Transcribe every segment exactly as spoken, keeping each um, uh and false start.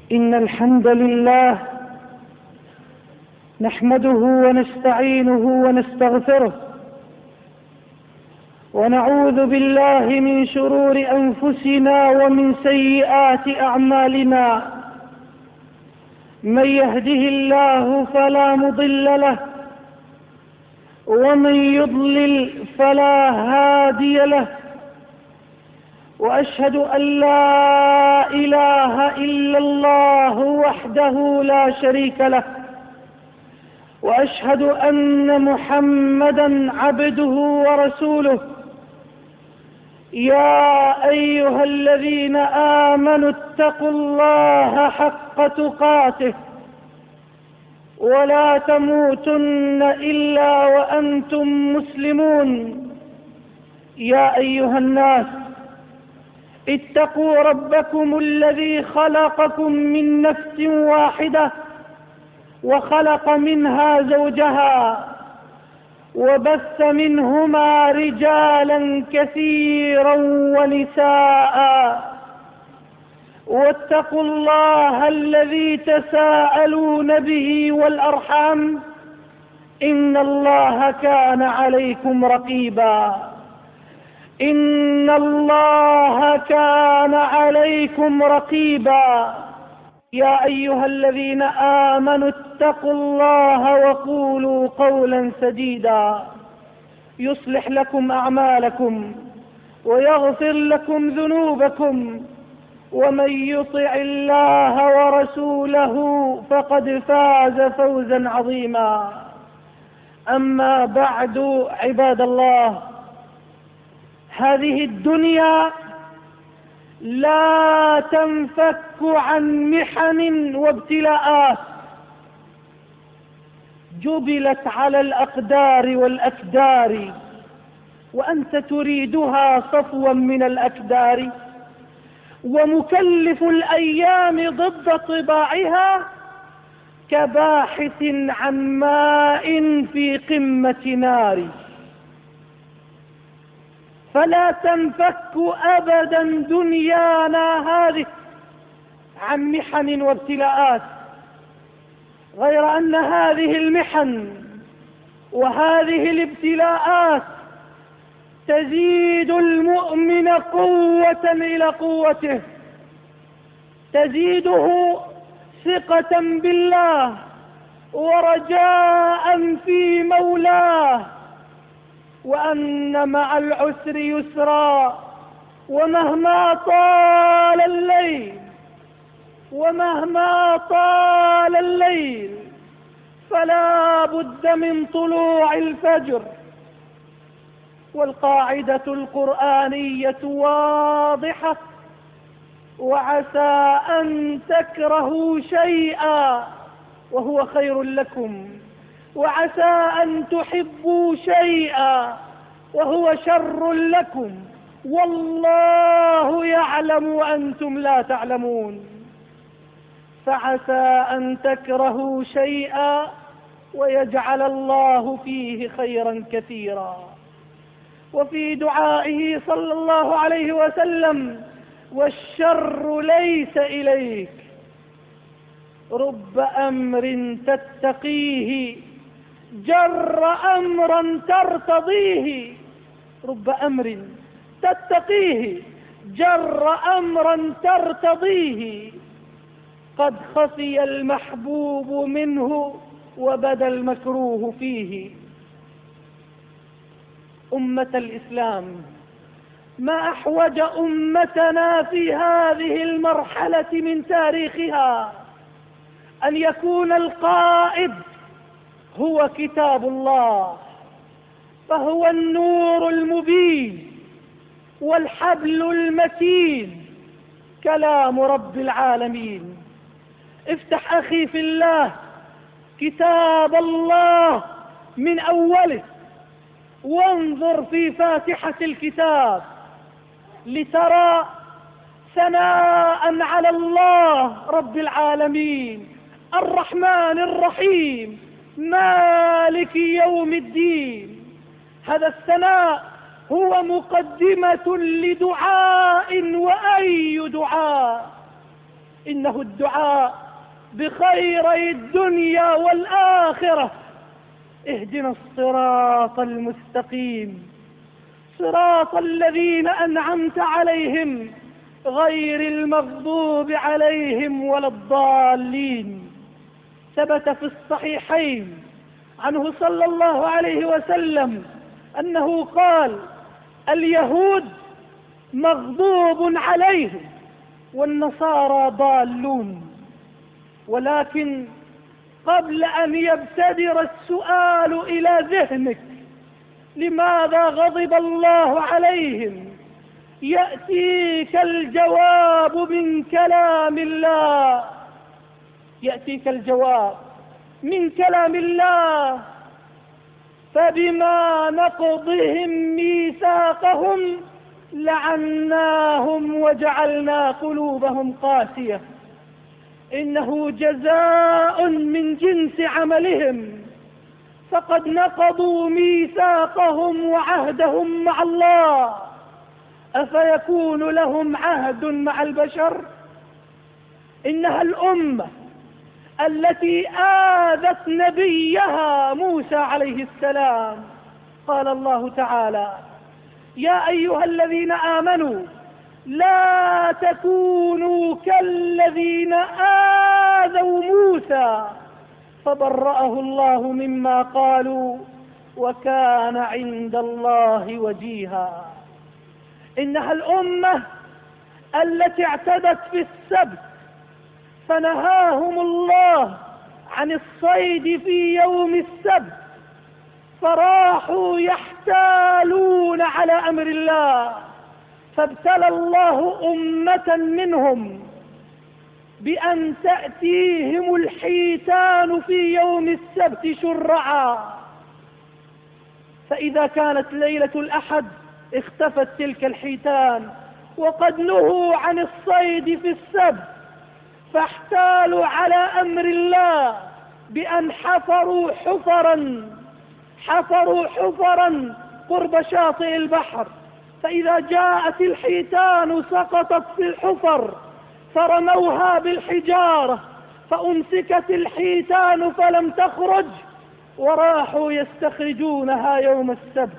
إن الحمد لله نحمده ونستعينه ونستغفره، ونعوذ بالله من شرور أنفسنا ومن سيئات أعمالنا. من يهده الله فلا مضل له، ومن يضلل فلا هادي له، وأشهد أن لا إله إلا الله وحده لا شريك له، وأشهد أن محمدا عبده ورسوله. يا أيها الذين آمنوا اتقوا الله حق تقاته ولا تموتن إلا وأنتم مسلمون. يا أيها الناس اتقوا ربكم الذي خلقكم من نفس واحدة وخلق منها زوجها وبث منهما رجالا كثيرا ونساء، واتقوا الله الذي تساءلون به والأرحام، إن الله كان عليكم رقيبا. إن الله كان عليكم رقيبا. يا أيها الذين آمنوا اتقوا الله وقولوا قولا سديدا يصلح لكم أعمالكم ويغفر لكم ذنوبكم، ومن يطع الله ورسوله فقد فاز فوزا عظيما. أما بعد، عباد الله، هذه الدنيا لا تنفك عن محن وابتلاءات جبلت على الأقدار والأكدار، وأنت تريدها صفوا من الأكدار، ومكلف الأيام ضد طباعها كباحث عن ماء في قمة نار. فلا تنفك أبدا دنيانا هذه عن محن وابتلاءات، غير أن هذه المحن وهذه الابتلاءات تزيد المؤمن قوة إلى قوته، تزيده ثقة بالله ورجاء في مولاه، وأن مع العسر يسرا، ومهما طال الليل ومهما طال الليل فلا بد من طلوع الفجر. والقاعدة القرآنية واضحة: وعسى أن تكرهوا شيئا وهو خير لكم، وعسى أن تحبوا شيئا وهو شر لكم، والله يعلم وأنتم لا تعلمون. فعسى أن تكرهوا شيئا ويجعل الله فيه خيرا كثيرا. وفي دعائه صلى الله عليه وسلم: والشر ليس إليك. رب أمر تتقيه جر أمرا ترتضيه. رب أمر تتقيه جر أمرا ترتضيه. قد خفي المحبوب منه وبدا المكروه فيه. أمة الإسلام، ما أحوج أمتنا في هذه المرحلة من تاريخها أن يكون القائد هو كتاب الله، فهو النور المبين والحبل المتين، كلام رب العالمين. افتح أخي في الله كتاب الله من أوله، وانظر في فاتحة الكتاب لترى ثناء على الله رب العالمين الرحمن الرحيم مالك يوم الدين. هذا الثناء هو مقدمة لدعاء، وأي دعاء. إنه الدعاء بخيري الدنيا والآخرة. اهدنا الصراط المستقيم صراط الذين أنعمت عليهم غير المغضوب عليهم ولا الضالين. ثبت في الصحيحين عنه صلى الله عليه وسلم أنه قال: اليهود مغضوب عليهم والنصارى ضالون. ولكن قبل أن يبتدر السؤال إلى ذهنك لماذا غضب الله عليهم، يأتيك الجواب من كلام الله. يأتيك الجواب من كلام الله: فبما نقضهم ميثاقهم لعناهم وجعلنا قلوبهم قاسية. إنه جزاء من جنس عملهم، فقد نقضوا ميثاقهم وعهدهم مع الله، أفيكون لهم عهد مع البشر؟ إنها الأمة التي آذت نبيها موسى عليه السلام. قال الله تعالى: يا أيها الذين آمنوا لا تكونوا كالذين آذوا موسى فبرأه الله مما قالوا وكان عند الله وجيها. إنها الأمة التي اعتدت في السبت فنهاهم الله عن الصيد في يوم السبت، فراحوا يحتالون على أمر الله، فابتلى الله أمة منهم بأن تأتيهم الحيتان في يوم السبت شرعا، فإذا كانت ليلة الأحد اختفت تلك الحيتان وقد نهوا عن الصيد في السبت، فاحتالوا على أمر الله بأن حفروا حفرا حفروا حفرا قرب شاطئ البحر، فإذا جاءت الحيتان سقطت في الحفر فرموها بالحجارة فأمسكت الحيتان فلم تخرج، وراحوا يستخرجونها يوم السبت،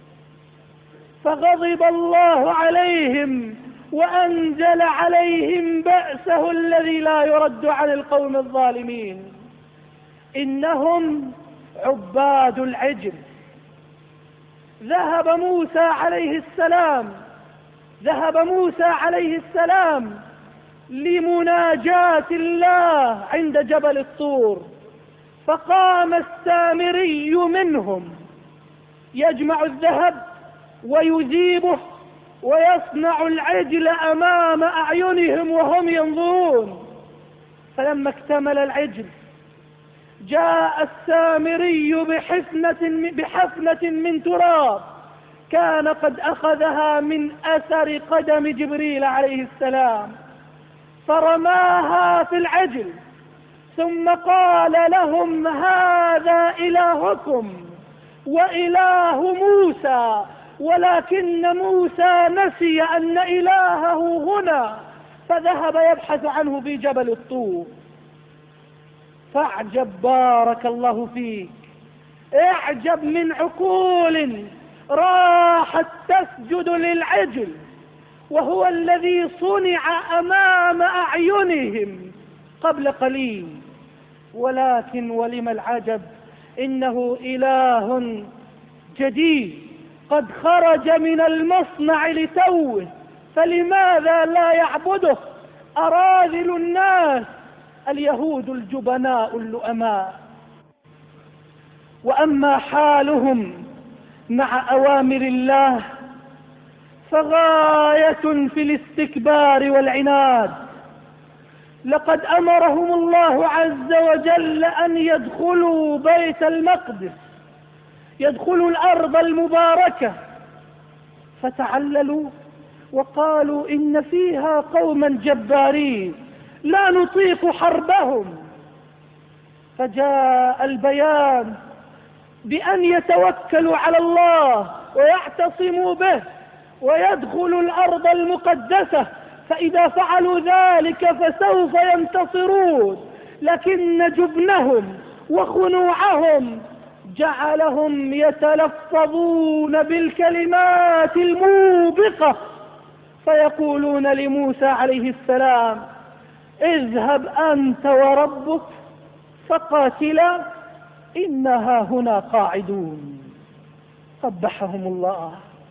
فغضب الله عليهم وأنزل عليهم بأسه الذي لا يرد عن القوم الظالمين. إنهم عباد العجل. ذهب موسى عليه السلام ذهب موسى عليه السلام لمناجاة الله عند جبل الطور، فقام السامري منهم يجمع الذهب ويذيبه ويصنع العجل أمام أعينهم وهم ينظرون. فلما اكتمل العجل جاء السامري بحفنة, بحفنة من تراب كان قد أخذها من أثر قدم جبريل عليه السلام، فرماها في العجل، ثم قال لهم: هذا إلهكم وإله موسى، ولكن موسى نسي أن إلهه هنا، فذهب يبحث عنه في جبل الطور. فاعجب بارك الله فيك، اعجب من عقول راحت تسجد للعجل وهو الذي صنع أمام أعينهم قبل قليل. ولكن ولم العجب، إنه إله جديد قد خرج من المصنع لتوه، فلماذا لا يعبده أراذل الناس اليهود الجبناء اللؤماء؟ وأما حالهم مع أوامر الله فغاية في الاستكبار والعناد. لقد أمرهم الله عز وجل أن يدخلوا بيت المقدس، يدخلوا الأرض المباركة، فتعللوا وقالوا: إن فيها قوما جبارين لا نطيق حربهم. فجاء البيان بأن يتوكلوا على الله ويعتصموا به ويدخلوا الأرض المقدسة فإذا فعلوا ذلك فسوف ينتصرون، لكن جبنهم وخنوعهم جعلهم يتلفظون بالكلمات الموبقة، فيقولون لموسى عليه السلام: اذهب أنت وربك فقاتلا إنها هنا قاعدون. قبحهم الله.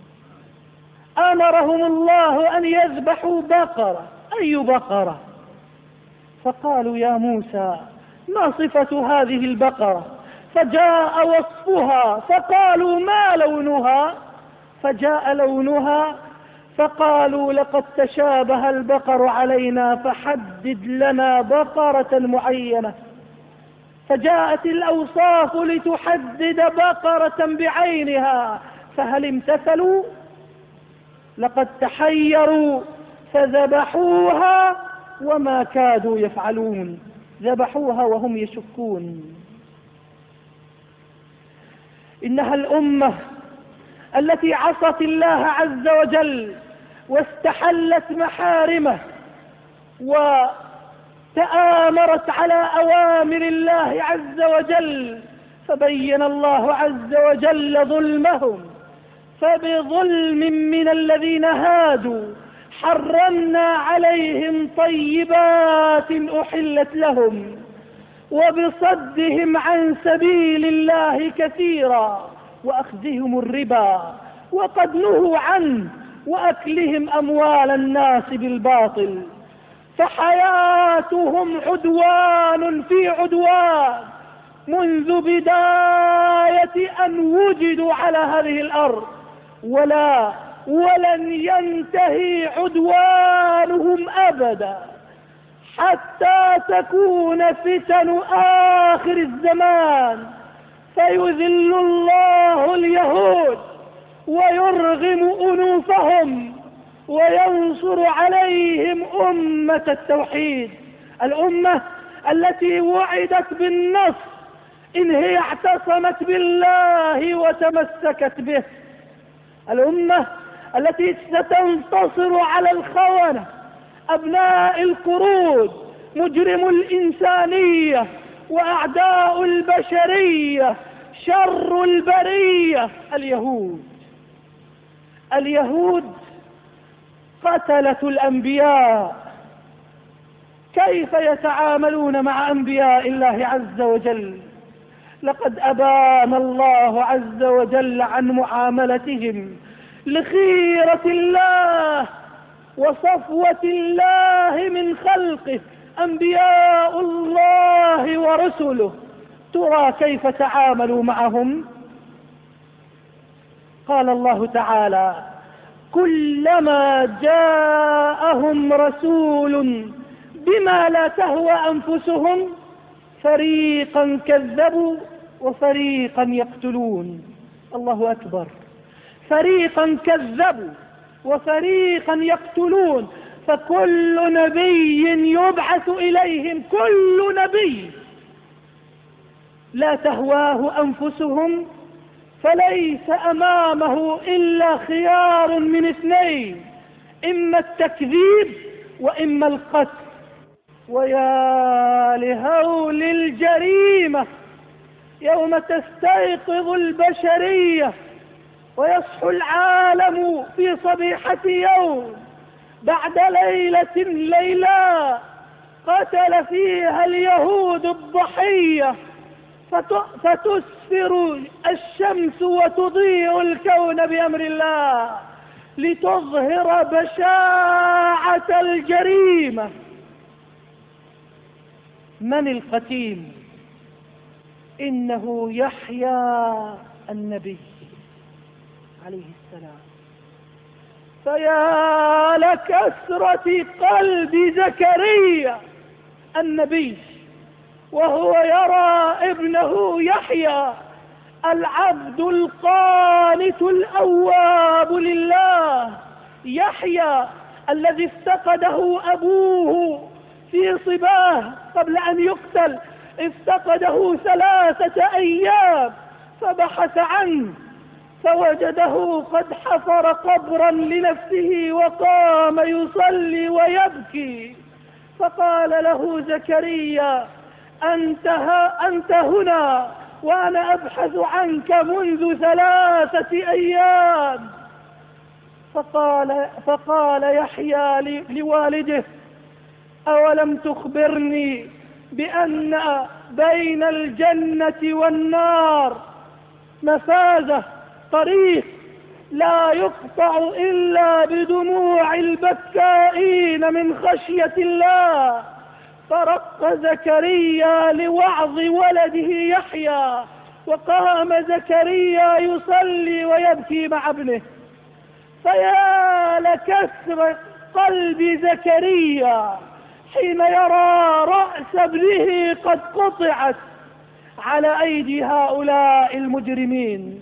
أمرهم الله أن يذبحوا بقرة. أي بقرة؟ فقالوا: يا موسى ما صفة هذه البقرة؟ فجاء وصفها، فقالوا: ما لونها؟ فجاء لونها، فقالوا: لقد تشابه البقر علينا فحدد لنا بقرة معينة. فجاءت الأوصاف لتحدد بقرة بعينها، فهل امتثلوا؟ لقد تحيروا فذبحوها وما كادوا يفعلون، ذبحوها وهم يشكون. إنها الأمة التي عصت الله عز وجل واستحلت محارمه وتآمرت على أوامر الله عز وجل، فبين الله عز وجل ظلمهم. فبظلم من الذين هادوا حرمنا عليهم طيبات أحلت لهم، وبصدهم عن سبيل الله كثيرا، وأخذهم الربا وقد نهوا عنه، وأكلهم أموال الناس بالباطل. فحياتهم عدوان في عدوان منذ بداية أن وجدوا على هذه الأرض، ولا ولن ينتهي عدوانهم أبدا حتى تكون فتن آخر الزمان، فيذل الله اليهود ويرغم أنوفهم وينصر عليهم أمة التوحيد، الأمة التي وعدت بالنصر إن هي اعتصمت بالله وتمسكت به، الأمة التي ستنتصر على الخونة أبناء القرود مجرم الإنسانية وأعداء البشرية شر البرية اليهود. اليهود قتلة الأنبياء، كيف يتعاملون مع أنبياء الله عز وجل؟ لقد أبان الله عز وجل عن معاملتهم لخيرة الله وصفوة الله من خلقه أنبياء الله ورسله. ترى كيف تعاملوا معهم؟ قال الله تعالى: كلما جاءهم رسول بما لا تهوى أنفسهم فريقا كذبوا وفريقا يقتلون. الله أكبر. فريقا كذبوا وفريقا يقتلون. فكل نبي يبعث إليهم، كل نبي لا تهواه أنفسهم فليس أمامه إلا خيار من اثنين: إما التكذيب وإما القتل. ويا لهول الجريمة يوم تستيقظ البشرية ويصحو العالم في صبيحة يوم بعد ليلة ليلة قتل فيها اليهود الضحية، فتسفر الشمس وتضيء الكون بأمر الله لتظهر بشاعة الجريمة. من القتيل؟ إنه يحيى النبي عليه السلام. فيا لكثرة قلب زكريا النبي وهو يرى ابنه يحيى العبد القانت الأواب لله، يحيى الذي افتقده أبوه في صباه قبل أن يقتل، افتقده ثلاثة أيام فبحث عنه فوجده قد حفر قبرا لنفسه وقام يصلي ويبكي، فقال له زكريا: أنت, أنت هنا وأنا أبحث عنك منذ ثلاثة أيام. فقال, فقال يحيى لوالده: أولم تخبرني بأن بين الجنة والنار مفازة، طريق لا يقطع إلا بدموع البكائين من خشية الله؟ فرق زكريا لوعظ ولده يحيى، وقام زكريا يصلي ويبكي مع ابنه. فيا لكسر قلب زكريا حين يرى رأس ابنه قد قطعت على أيدي هؤلاء المجرمين.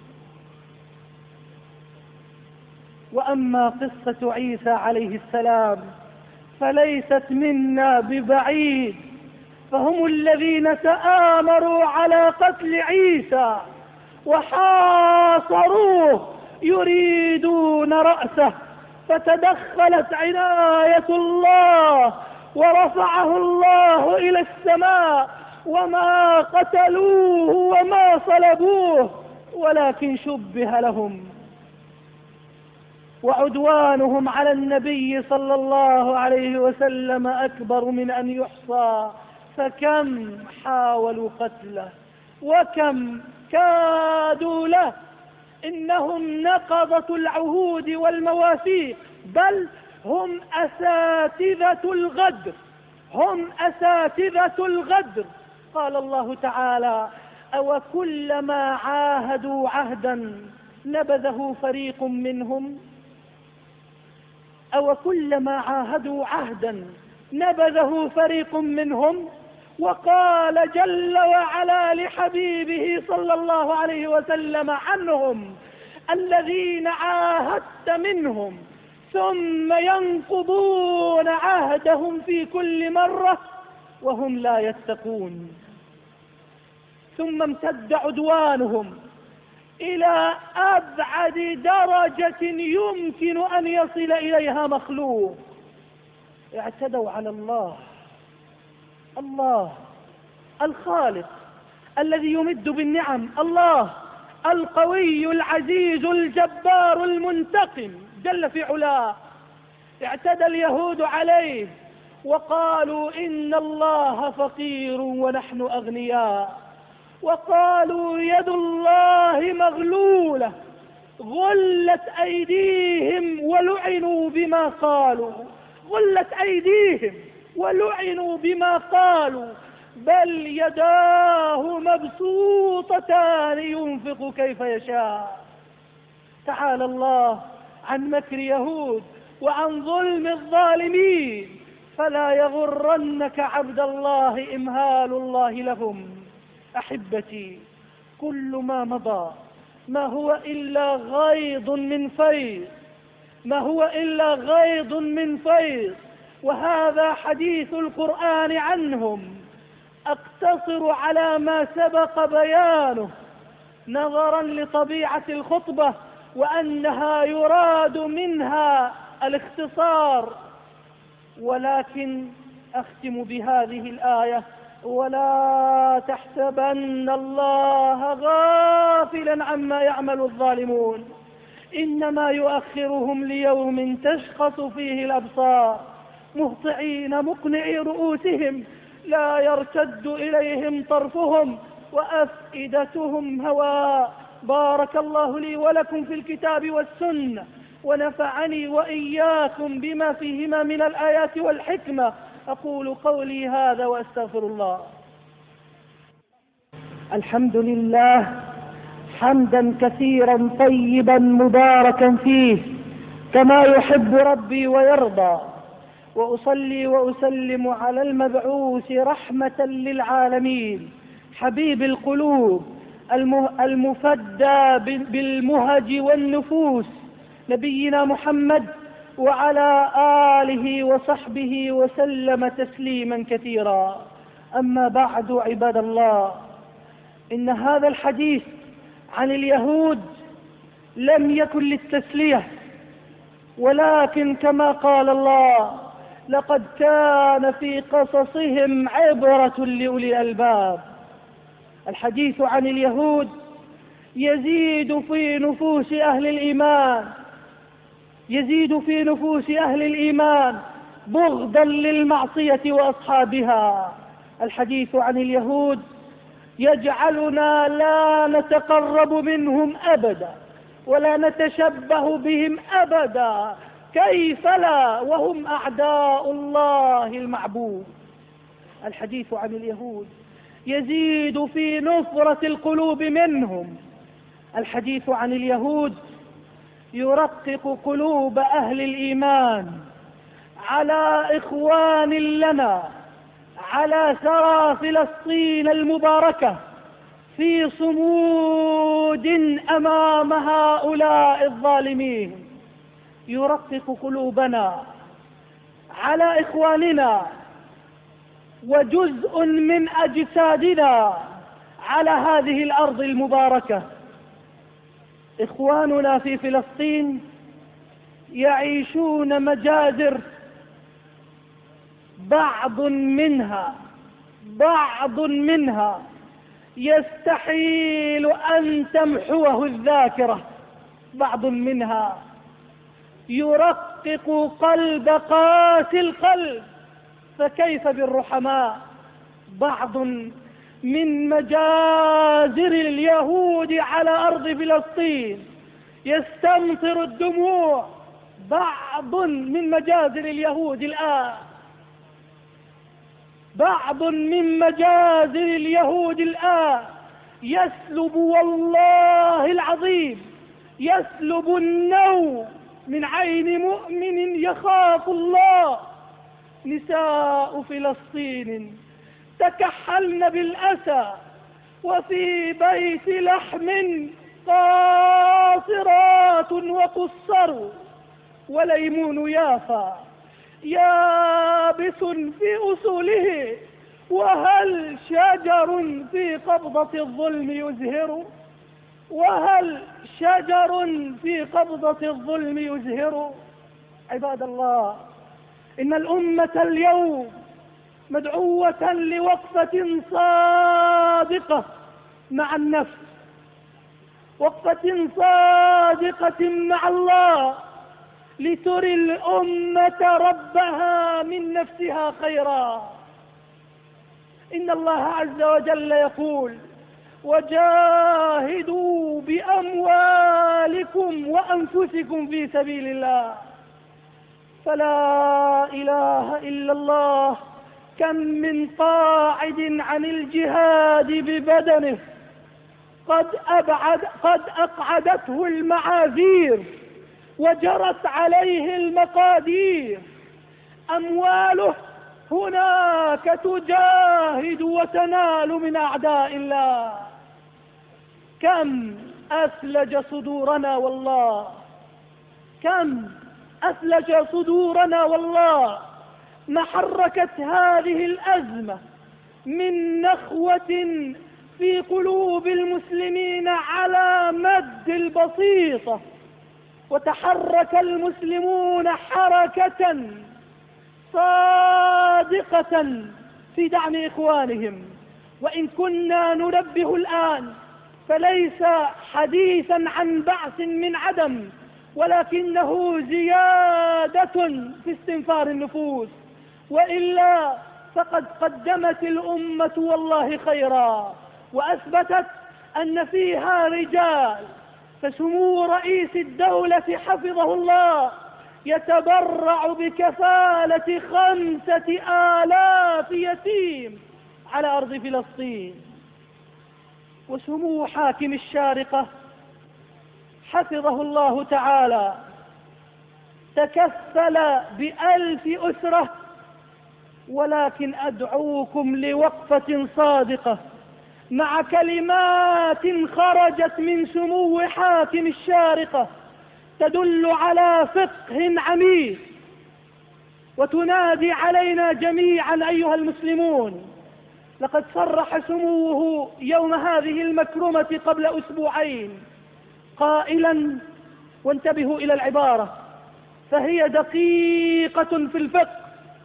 وأما قصة عيسى عليه السلام فليست منا ببعيد، فهم الذين تآمروا على قتل عيسى وحاصروه يريدون رأسه، فتدخلت عناية الله ورفعه الله إلى السماء، وما قتلوه وما صلبوه ولكن شبه لهم. وعدوانهم على النبي صلى الله عليه وسلم أكبر من أن يحصى، فكم حاولوا قتله وكم كادوا له. إنهم نقضة العهود والمواثيق، بل هم أساتذة الغدر، هم أساتذة الغدر. قال الله تعالى: أو كلما عاهدوا عهدا نبذه فريق منهم أو كلما عاهدوا عهدا نبذه فريق منهم. وقال جل وعلا لحبيبه صلى الله عليه وسلم عنهم: الذين عاهدت منهم ثم ينقضون عهدهم في كل مرة وهم لا يتقون. ثم امتد عدوانهم إلى أبعد درجة يمكن أن يصل إليها مخلوق. اعتدوا على الله، الله الخالق الذي يمد بالنعم، الله القوي العزيز الجبار المنتقم جل في علاه. اعتدى اليهود عليه وقالوا: إن الله فقير ونحن أغنياء، وقالوا: يد الله مغلولة، غلت أيديهم ولعنوا بما قالوا، غلت أيديهم ولعنوا بما قالوا، بل يداه مبسوطتان ينفق كيف يشاء. تعالى الله عن مكر يهود وعن ظلم الظالمين، فلا يغرنك عبد الله إمهال الله لهم. أحبتي، كل ما مضى ما هو إلا غيض من فيض، ما هو إلا غيض من فيض، وهذا حديث القرآن عنهم. أقتصر على ما سبق بيانه نظرا لطبيعة الخطبة وأنها يراد منها الاختصار، ولكن أختم بهذه الآية: ولا تحسبن الله غافلا عما يعمل الظالمون، إنما يؤخرهم ليوم تشخص فيه الأبصار، مهطعين مقنعي رؤوسهم لا يرتد إليهم طرفهم وأفئدتهم هواء. بارك الله لي ولكم في الكتاب والسنة، ونفعني وإياكم بما فيهما من الآيات والحكمة. أقول قولي هذا وأستغفر الله. الحمد لله حمدا كثيرا طيبا مباركا فيه كما يحب ربي ويرضى، وأصلي وأسلم على المبعوث رحمة للعالمين، حبيب القلوب المفدى بالمهج والنفوس، نبينا محمد وعلى آله وصحبه وسلم تسليما كثيرا. أما بعد، عباد الله، إن هذا الحديث عن اليهود لم يكن للتسلية، ولكن كما قال الله: لقد كان في قصصهم عبرة لأولي الألباب. الحديث عن اليهود يزيد في نفوس أهل الإيمان يزيد في نفوس أهل الإيمان بغضا للمعصية وأصحابها. الحديث عن اليهود يجعلنا لا نتقرب منهم أبدا ولا نتشبه بهم أبدا، كيف لا وهم أعداء الله المعبود. الحديث عن اليهود يزيد في نفرة القلوب منهم. الحديث عن اليهود يرقق قلوب أهل الإيمان على إخوان لنا على ثرى فلسطين المباركة في صمود أمام هؤلاء الظالمين. يرقق قلوبنا على إخواننا وجزء من أجسادنا على هذه الأرض المباركة. إخواننا في فلسطين يعيشون مجازر، بعض منها بعض منها يستحيل أن تمحوه الذاكرة، بعض منها يرقق قلب قاسي القلب، فكيف بالرحماء؟ بعض من مجازر اليهود على أرض فلسطين يستمطر الدموع. بعض من مجازر اليهود الآن بعض من مجازر اليهود الآن يسلب، والله العظيم يسلب النوم من عين مؤمن يخاف الله. نساء فلسطين تكحلن بالأسى وفي بيت لحم قاصرات وقصر، وليمون يافا يابس في أصوله، وهل شجر في قبضة الظلم يزهر وهل شجر في قبضة الظلم يزهر. عباد الله، إن الأمة اليوم مدعوة لوقفة صادقة مع النفس، وقفة صادقة مع الله، لتري الأمة ربها من نفسها خيرا. إن الله عز وجل يقول: وجاهدوا بأموالكم وأنفسكم في سبيل الله. فلا إله إلا الله، كم من قاعد عن الجهاد ببدنه قد أبعد قد أقعدته المعاذير وجرت عليه المقادير. أمواله هناك تجاهد وتنال من أعداء الله. كم أثلج صدورنا والله، كم أثلج صدورنا والله، ما حركت هذه الأزمة من نخوة في قلوب المسلمين على مد البسيطة، وتحرك المسلمون حركة صادقة في دعم إخوانهم. وإن كنا ننبه الآن فليس حديثا عن بعث من عدم، ولكنه زيادة في استنفار النفوس، وإلا فقد قدمت الأمة والله خيرا وأثبتت أن فيها رجال. فسمو رئيس الدولة حفظه الله يتبرع بكفالة خمسة آلاف يتيم على أرض فلسطين. وسمو حاكم الشارقة حفظه الله تعالى تكفل بألف أسرة. ولكن أدعوكم لوقفة صادقة مع كلمات خرجت من سمو حاكم الشارقة تدل على فقه عميق، وتنادي علينا جميعا أيها المسلمون. لقد صرح سموه يوم هذه المكرمة قبل أسبوعين قائلا، وانتبهوا إلى العبارة فهي دقيقة في الفقه،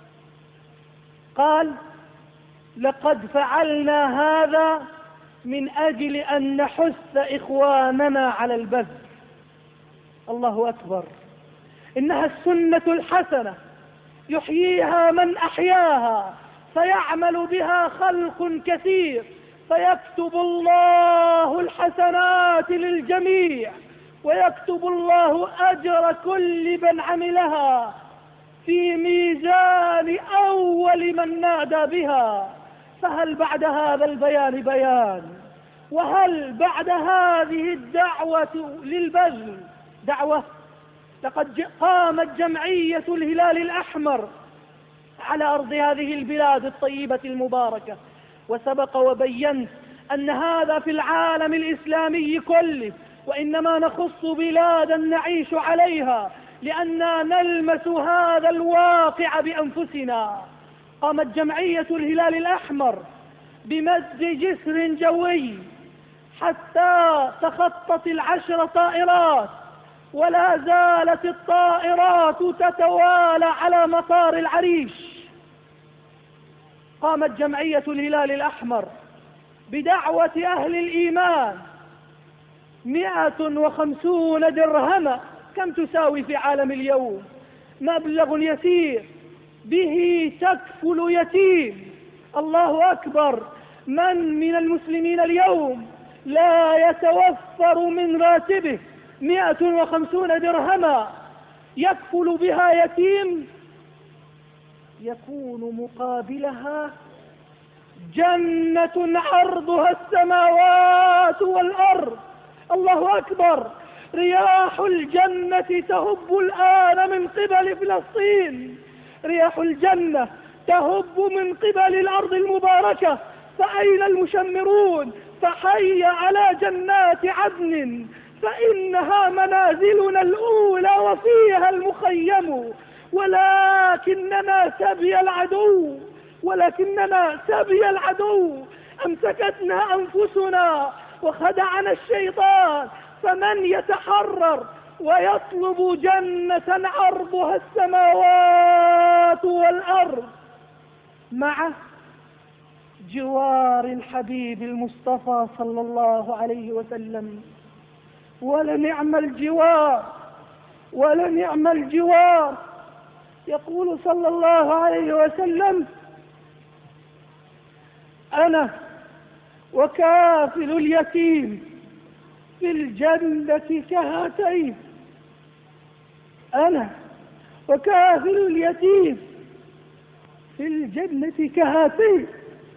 قال: لقد فعلنا هذا من أجل أن نحث إخواننا على البذل. الله أكبر، إنها السنة الحسنة يحييها من أحياها، فيعمل بها خلق كثير، فيكتب الله الحسنات للجميع، ويكتب الله أجر كل من عملها في ميزان أول من نادى بها. فهل بعد هذا البيان بيان؟ وهل بعد هذه الدعوة للبذل دعوة؟ لقد قامت جمعية الهلال الأحمر على أرض هذه البلاد الطيبة المباركة، وسبق وبينت أن هذا في العالم الإسلامي كله، وإنما نخص بلادا نعيش عليها لأننا نلمس هذا الواقع بأنفسنا. قامت جمعية الهلال الأحمر بمد جسر جوي حتى تخطت العشر طائرات، ولا زالت الطائرات تتوالى على مطار العريش. قامت جمعية الهلال الأحمر بدعوة أهل الإيمان، مئة وخمسون درهما، كم تساوي في عالم اليوم؟ مبلغ يسير، به تكفل يتيم. الله أكبر، من من المسلمين اليوم لا يتوفر من راتبه مئة وخمسون درهما يكفل بها يتيم؟ يكون مقابلها جنة عرضها السماوات والأرض. الله أكبر، رياح الجنة تهب الآن من قبل فلسطين، رياح الجنة تهب من قبل الأرض المباركة. فأين المشمرون؟ فحي على جنات عدن، فإنها منازلنا الأولى وفيها المخيم. ولكننا سبي العدو، ولكننا سبي العدو أمسكتنا أنفسنا وخدعنا الشيطان. فمن يتحرر ويطلب جنة عرضها السماوات والأرض مع جوار الحبيب المصطفى صلى الله عليه وسلم؟ ولنعم الجوار، ولنعم الجوار. يقول صلى الله عليه وسلم: أنا وكافل اليتيم في الجنة كهاتين، أنا وكافل اليتيم في الجنة كهاتين.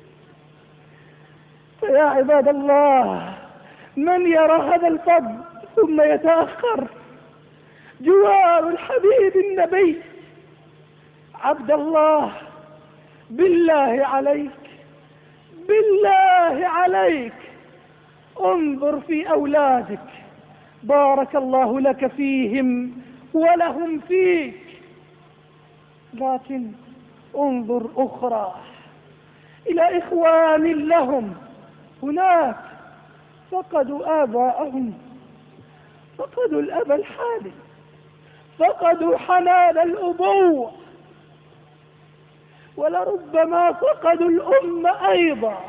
فيا عباد الله، من يرى هذا الفضل ثم يتأخر؟ جوار الحبيب النبي. عبد الله، بالله عليك، بالله عليك انظر في أولادك، بارك الله لك فيهم ولهم فيك، لكن انظر أخرى إلى إخوان لهم هناك فقدوا آباءهم، فقدوا الأب الحالي، فقدوا حنان الأبوة، ولربما فقدوا الأم أيضا.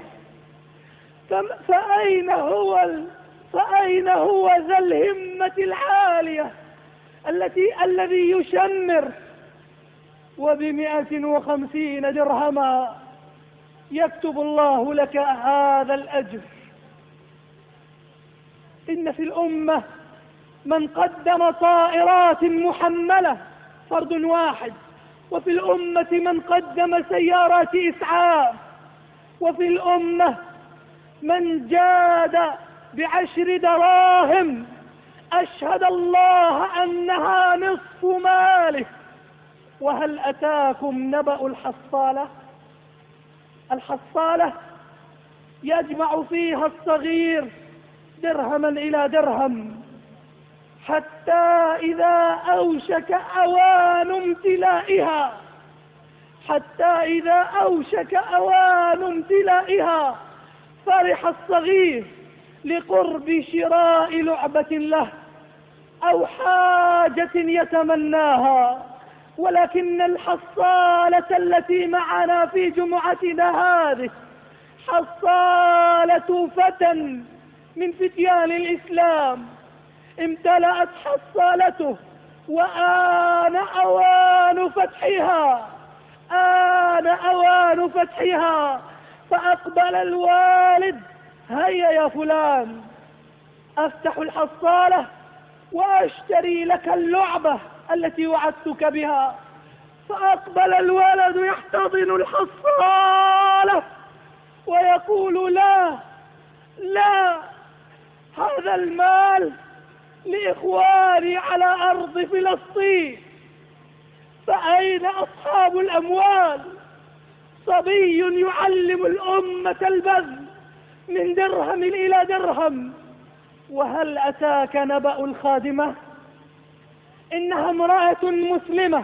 فأين هو فأين هو ذا الهمة العالية التي الذي يشمر وبمئة وخمسين درهما يكتب الله لك هذا الأجر؟ إن في الأمة من قدم طائرات محملة فرد واحد، وفي الأمة من قدم سيارات إسعاف، وفي الأمة من جاد بعشر دراهم أشهد الله أنها نصف ماله. وهل أتاكم نبأ الحصالة؟ الحصالة يجمع فيها الصغير درهما إلى درهم، حتى إذا أوشك أوان امتلائها حتى إذا أوشك أوان امتلائها فرح الصغير لقرب شراء لعبة له أو حاجة يتمناها، ولكن الحصالة التي معنا في جمعتنا هذه حصالة فتى من فتيان الإسلام امتلأت حصالته، وآن أوان فتحها، آن أوان فتحها. فأقبل الوالد: هيا يا فلان، أفتح الحصالة وأشتري لك اللعبة التي وعدتك بها. فأقبل الولد يحتضن الحصالة ويقول: لا لا، هذا المال لإخواني على أرض فلسطين، فأين أصحاب الأموال؟ صبي يعلم الأمة البذل من درهم إلى درهم. وهل أتاك نبأ الخادمة؟ إنها امرأة مسلمة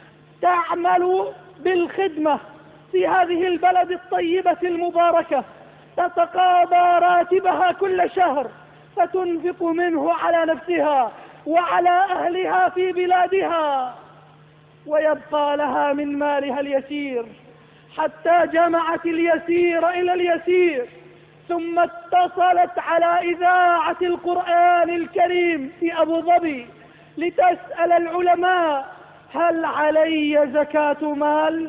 تعمل بالخدمة في هذه البلد الطيبة المباركة، تتقاضى راتبها كل شهر فتنفق منه على نفسها وعلى أهلها في بلادها، ويبقى لها من مالها اليسير، حتى جمعت اليسير إلى اليسير، ثم اتصلت على إذاعة القرآن الكريم في أبو ظبي لتسأل العلماء: هل علي زكاة مال؟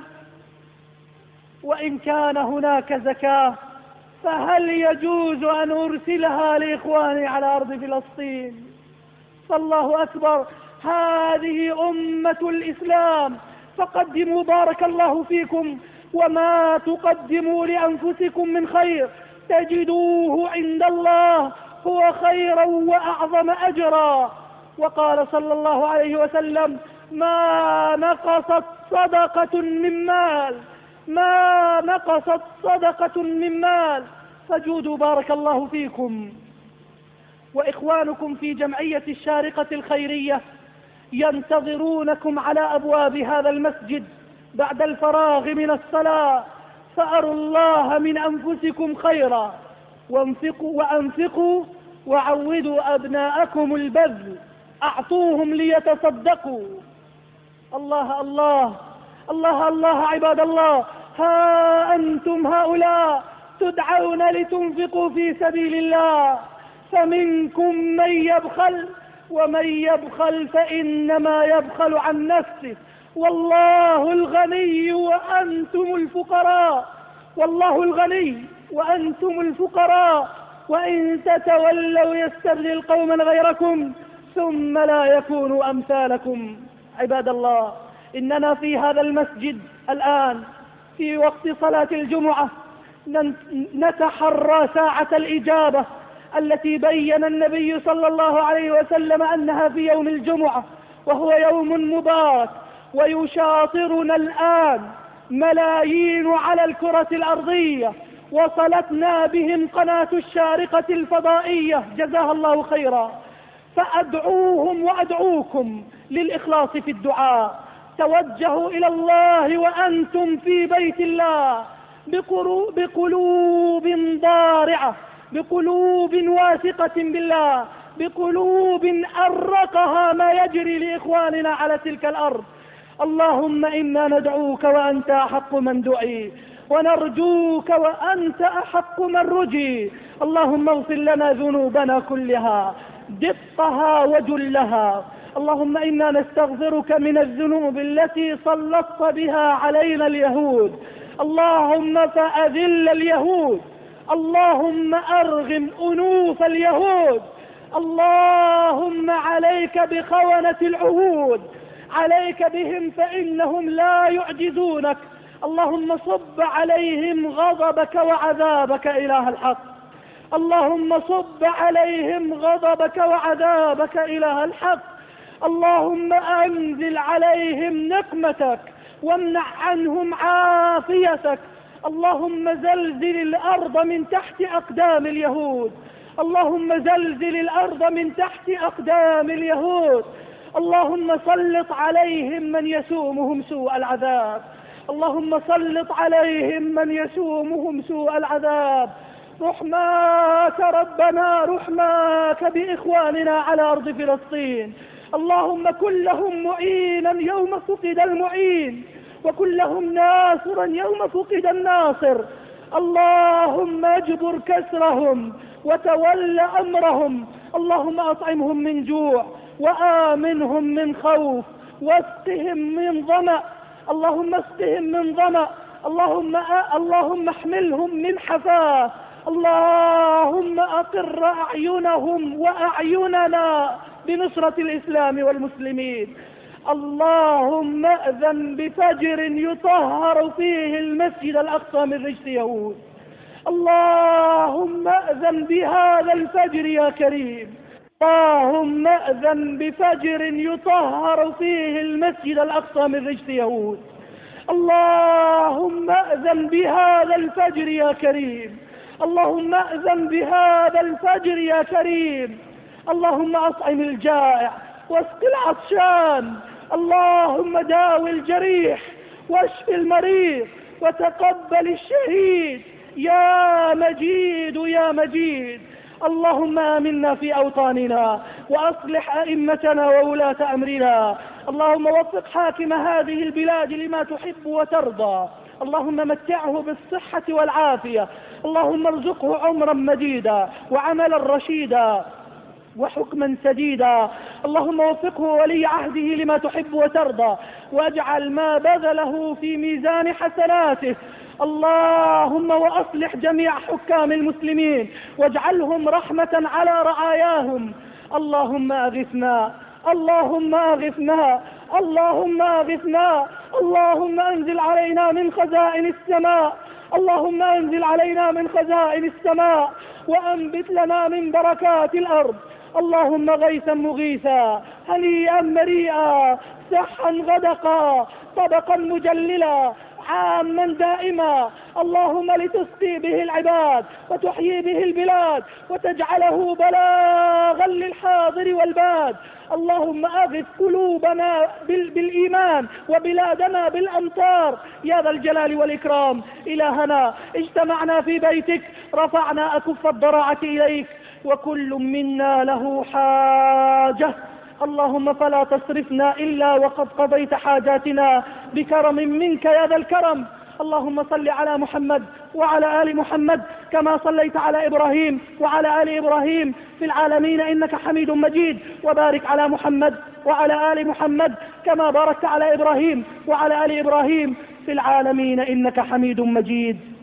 وإن كان هناك زكاة فهل يجوز أن أرسلها لإخواني على أرض فلسطين؟ فالله أكبر، هذه أمة الإسلام، فقدموا بارك الله فيكم، وما تقدموا لأنفسكم من خير تجدوه عند الله هو خيرا وأعظم أجرا. وقال صلى الله عليه وسلم: ما نقصت صدقة من مال، ما نقصت صدقة من مال، فجودوا بارك الله فيكم. وإخوانكم في جمعية الشارقة الخيرية ينتظرونكم على أبواب هذا المسجد بعد الفراغ من الصلاة، فأروا الله من أنفسكم خيرا، وانفقوا وأنفقوا وعودوا أبناءكم البذل، أعطوهم ليتصدقوا. الله الله الله الله عباد الله، ها أنتم هؤلاء تدعون لتنفقوا في سبيل الله، فمنكم من يبخل، ومن يبخل فإنما يبخل عن نفسه، والله الغني وأنتم الفقراء، والله الغني وأنتم الفقراء، وإن تتولوا يستبدل قوما غيركم ثم لا يكونوا أمثالكم. عباد الله، إننا في هذا المسجد الآن في وقت صلاة الجمعة نتحرى ساعة الإجابة التي بين النبي صلى الله عليه وسلم أنها في يوم الجمعة، وهو يوم مبارك، ويشاطرنا الآن ملايين على الكرة الأرضية، وصلتنا بهم قناة الشارقة الفضائية جزاها الله خيرا، فأدعوهم وأدعوكم للإخلاص في الدعاء. توجهوا إلى الله وأنتم في بيت الله بقلوب ضارعة، بقلوب واثقة بالله، بقلوب أرقها ما يجري لإخواننا على تلك الأرض. اللهم إنا ندعوك وأنت أحق من دعي، ونرجوك وأنت أحق من رجي. اللهم اغفر لنا ذنوبنا كلها دقها وجلها. اللهم إنا نستغفرك من الذنوب التي سلطت بها علينا اليهود، اللهم فأذل اليهود، اللهم أرغم أنوف اليهود، اللهم عليك بخونة العهود، عليك بهم فإنهم لا يعجزونك. اللهم صب عليهم غضبك وعذابك إله الحق، اللهم صب عليهم غضبك وعذابك إله الحق. اللهم أنزل عليهم نقمتك وامنع عنهم عافيتك. اللهم زلزل الأرض من تحت أقدام اليهود، اللهم زلزل الأرض من تحت أقدام اليهود. اللهم سلط عليهم من يسومهم سوء العذاب، اللهم سلط عليهم من يسومهم سوء العذاب. رحماك ربنا، رحماك بإخواننا على أرض فلسطين. اللهم كن لهم معينا يوم فقد المعين، وكن لهم ناصرا يوم فقد الناصر. اللهم اجبر كسرهم وتول أمرهم. اللهم أطعمهم من جوع وآمنهم من خوف واسقهم من ظمأ. اللهم اسقهم من ظمأ. اللهم اللهم احملهم من حفاة. اللهم أقر أعينهم وأعيننا بنصرة الإسلام والمسلمين. اللهم أذن بفجر يطهر فيه المسجد الأقصى من رجس يهود. اللهم أذن بهذا الفجر يا كريم. اللهم أذن بفجر يطهر فيه المسجد الأقصى من رجس يهود. اللهم أذن بهذا الفجر يا كريم. اللهم أذن بهذا الفجر يا كريم. اللهم أطعم الجائع واسق العطشان. اللهم داوي الجريح واشف المريض وتقبل الشهيد يا مجيد يا مجيد. اللهم آمنا في أوطاننا وأصلح أئمتنا وولاة أمرنا. اللهم وفق حاكم هذه البلاد لما تحب وترضى. اللهم متعه بالصحة والعافية. اللهم ارزقه عمرا مديدا وعملا رشيدا وحكما سديدا. اللهم وفقه ولي عهده لما تحب وترضى، واجعل ما بذله في ميزان حسناته. اللهم وأصلح جميع حكام المسلمين واجعلهم رحمة على رعاياهم. اللهم أغثنا، اللهم أغثنا، اللهم أغثنا. اللهم أنزل علينا من خزائن السماء، اللهم أنزل علينا من خزائن السماء وأنبت لنا من بركات الأرض. اللهم غيثا مغيثا، هنيئا مريئا، سحا غدقا، طبقا مجللا، عاما دائما. اللهم لتسقي به العباد وتحيي به البلاد وتجعله بلاغا للحاضر والباد. اللهم أغث قلوبنا بالإيمان وبلادنا بالأمطار يا ذا الجلال والإكرام. إلهنا اجتمعنا في بيتك، رفعنا أكف الضراعة إليك، وكل منا له حاجة. اللهم فلا تصرفنا إلا وقد قضيت حاجاتنا بكرم منك يا ذا الكرم. اللهم صل على محمد وعلى آل محمد كما صليت على إبراهيم وعلى آل إبراهيم في العالمين إنك حميد مجيد، وبارك على محمد وعلى آل محمد كما باركت على إبراهيم وعلى آل إبراهيم في العالمين إنك حميد مجيد.